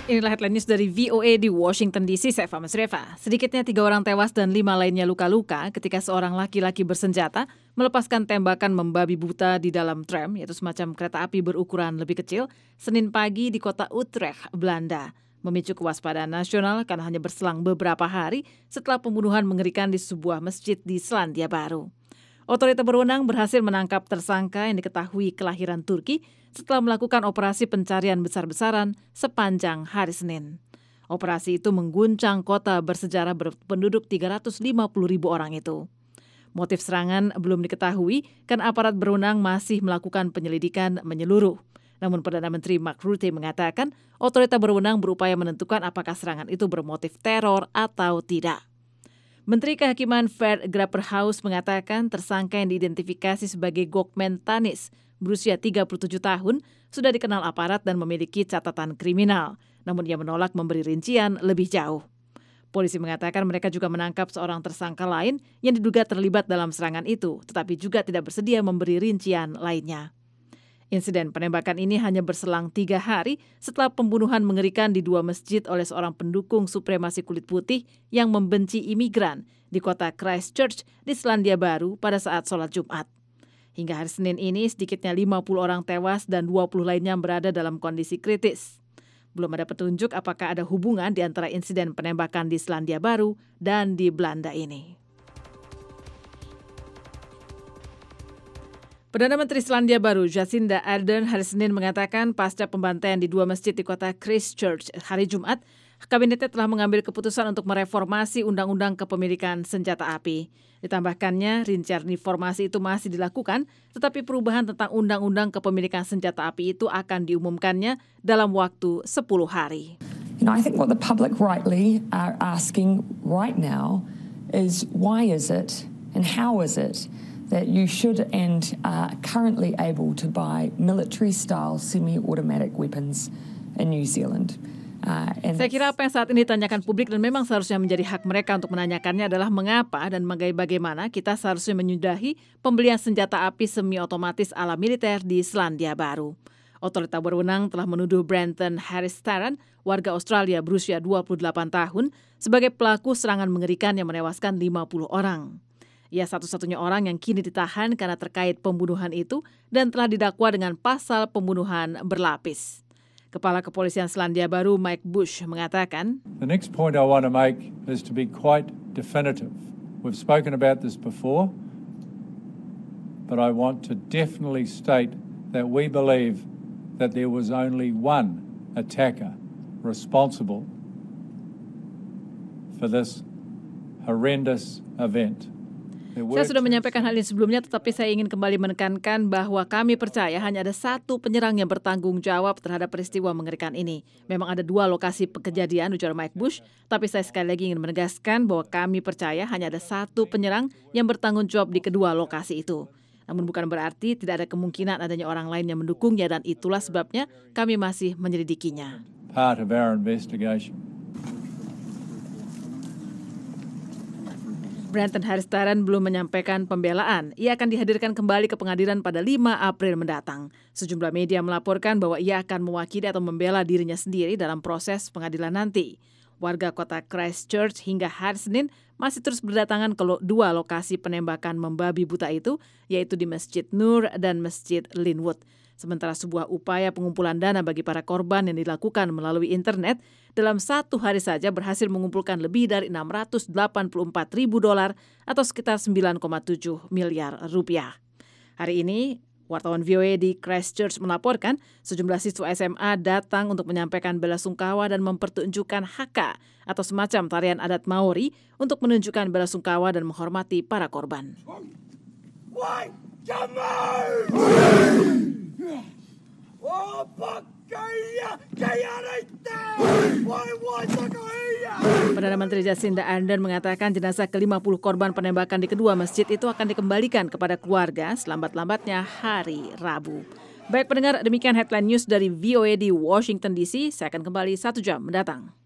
Inilah headline news dari VOA di Washington DC, saya Fahmas Reva. Sedikitnya 3 orang tewas dan 5 lainnya luka-luka ketika seorang laki-laki bersenjata melepaskan tembakan membabi buta di dalam tram, yaitu semacam kereta api berukuran lebih kecil, Senin pagi di kota Utrecht, Belanda. Memicu kewaspadaan nasional karena hanya berselang beberapa hari setelah pembunuhan mengerikan di sebuah masjid di Selandia Baru. Otoritas berwenang berhasil menangkap tersangka yang diketahui kelahiran Turki setelah melakukan operasi pencarian besar-besaran sepanjang hari Senin. Operasi itu mengguncang kota bersejarah berpenduduk 350.000 orang itu. Motif serangan belum diketahui karena aparat berwenang masih melakukan penyelidikan menyeluruh. Namun Perdana Menteri Mark Rutte mengatakan otoritas berwenang berupaya menentukan apakah serangan itu bermotif teror atau tidak. Menteri Kehakiman Ferd Grapperhaus mengatakan tersangka yang diidentifikasi sebagai Gokmen Tanis berusia 37 tahun sudah dikenal aparat dan memiliki catatan kriminal. Namun ia menolak memberi rincian lebih jauh. Polisi mengatakan mereka juga menangkap seorang tersangka lain yang diduga terlibat dalam serangan itu, tetapi juga tidak bersedia memberi rincian lainnya. Insiden penembakan ini hanya berselang 3 hari setelah pembunuhan mengerikan di 2 masjid oleh seorang pendukung supremasi kulit putih yang membenci imigran di kota Christchurch di Selandia Baru pada saat sholat Jumat. Hingga hari Senin ini sedikitnya 50 orang tewas dan 20 lainnya berada dalam kondisi kritis. Belum ada petunjuk apakah ada hubungan di antara insiden penembakan di Selandia Baru dan di Belanda ini. Perdana Menteri Selandia Baru Jacinda Ardern hari Senin mengatakan pasca pembantaian di 2 masjid di kota Christchurch hari Jumat, kabinetnya telah mengambil keputusan untuk mereformasi Undang-Undang Kepemilikan Senjata Api. Ditambahkannya, rincian reformasi itu masih dilakukan, tetapi perubahan tentang Undang-Undang Kepemilikan Senjata Api itu akan diumumkannya dalam waktu 10 hari. I think what the public rightly are asking right now is why is it and how is it that you should and are currently able to buy military-style semi-automatic weapons in New Zealand. Saya kira apa yang saat ini ditanyakan publik dan memang seharusnya menjadi hak mereka untuk menanyakannya adalah mengapa dan bagaimana kita seharusnya menyudahi pembelian senjata api semi-otomatis ala militer di Selandia Baru. Otoritas berwenang telah menuduh Brenton Harris Tarrant, warga Australia berusia 28 tahun, sebagai pelaku serangan mengerikan yang menewaskan 50 orang. Ia satu-satunya orang yang kini ditahan karena terkait pembunuhan itu dan telah didakwa dengan pasal pembunuhan berlapis. Kepala Kepolisian Selandia Baru Mike Bush mengatakan, The next point I want to make is to be quite definitive. We've spoken about this before, but I want to definitely state that we believe that there was only one attacker responsible for this horrendous event. Saya sudah menyampaikan hal ini sebelumnya, tetapi saya ingin kembali menekankan bahwa kami percaya hanya ada satu penyerang yang bertanggung jawab terhadap peristiwa mengerikan ini. Memang ada 2 lokasi kejadian, ujar Mike Bush, tapi saya sekali lagi ingin menegaskan bahwa kami percaya hanya ada satu penyerang yang bertanggung jawab di kedua lokasi itu. Namun bukan berarti tidak ada kemungkinan adanya orang lain yang mendukungnya dan itulah sebabnya kami masih menyelidikinya. Part of our investigation. Brenton Harris Tarrant belum menyampaikan pembelaan. Ia akan dihadirkan kembali ke pengadilan pada 5 April mendatang. Sejumlah media melaporkan bahwa ia akan mewakili atau membela dirinya sendiri dalam proses pengadilan nanti. Warga kota Christchurch hingga hari Senin masih terus berdatangan ke 2 lokasi penembakan membabi buta itu, yaitu di Masjid Nur dan Masjid Linwood. Sementara sebuah upaya pengumpulan dana bagi para korban yang dilakukan melalui internet dalam 1 hari saja berhasil mengumpulkan lebih dari $684.000 atau sekitar 9,7 miliar rupiah. Hari ini, wartawan VOA di Christchurch melaporkan sejumlah siswa SMA datang untuk menyampaikan belasungkawa dan mempertunjukkan haka atau semacam tarian adat Maori untuk menunjukkan belasungkawa dan menghormati para korban. Perdana Menteri Jacinda Ardern mengatakan jenazah ke-50 korban penembakan di kedua masjid itu akan dikembalikan kepada keluarga selambat-lambatnya hari Rabu. Baik pendengar, demikian headline news dari VOA di Washington DC. Saya akan kembali 1 jam mendatang.